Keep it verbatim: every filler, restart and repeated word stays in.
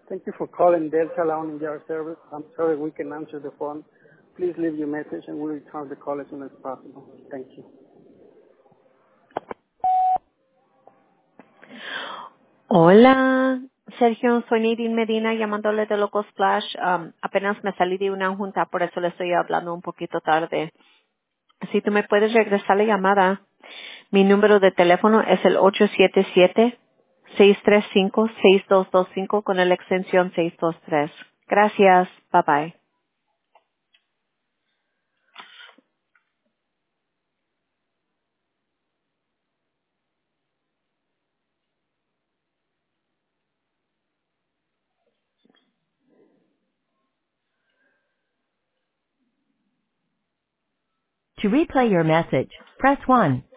Thank you for calling Delta Lawn and Yard Service. I'm sorry we can answer the phone. Please leave your message and we'll return the call as soon as possible. Thank you. Hola, Sergio, soy Nadine Medina llamándole de Loco Splash. Um, apenas me salí de una junta, por eso le estoy hablando un poquito tarde. Si tú me puedes regresar la llamada, mi número de teléfono es el ocho siete siete, seis tres cinco, seis dos dos cinco con la extensión seis dos tres. Gracias, bye bye. To replay your message, press one.